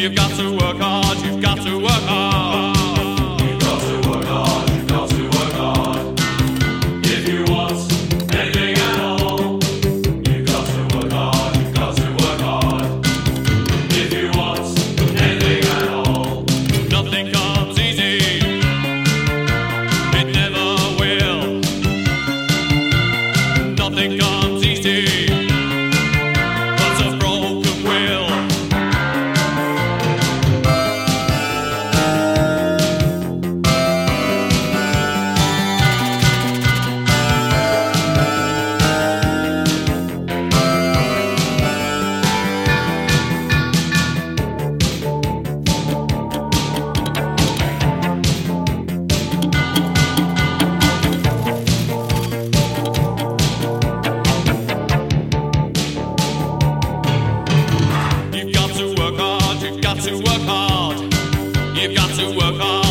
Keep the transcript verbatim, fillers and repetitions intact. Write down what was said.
You've got to work hard, you've got to work hard. You've got to work hard, you've got to work hard. If you want anything at all, you've got to work hard, you've got to work hard. If you want anything at all, nothing comes easy. It never will. Nothing comes easy. But a broken will. You've got to work hard, you've got to work hard. You've got to work hard.